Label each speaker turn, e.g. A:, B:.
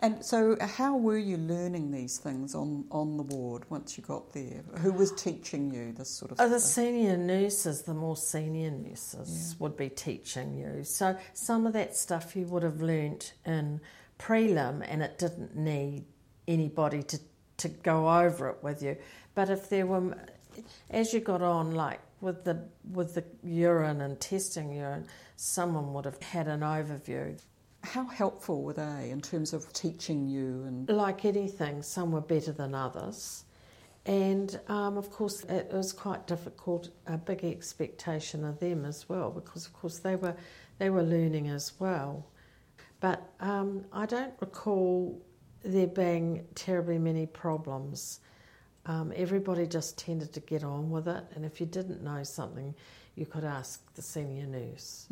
A: And so how were you learning these things on the ward once you got there? Who was teaching you this sort of
B: The
A: thing?
B: senior nurses, the more senior nurses would be teaching you. So some of that stuff you would have learnt in prelim and it didn't need anybody to go over it with you. But if there were, as you got on, like with the urine and testing urine, someone would have had an overview.
A: How helpful were they in terms of teaching you? And
B: Like anything, some were better than others. And of course it was quite difficult, a big expectation of them as well, because of course they were learning as well. But I don't recall there being terribly many problems. Everybody just tended to get on with it, and if you didn't know something, you could ask the senior nurse.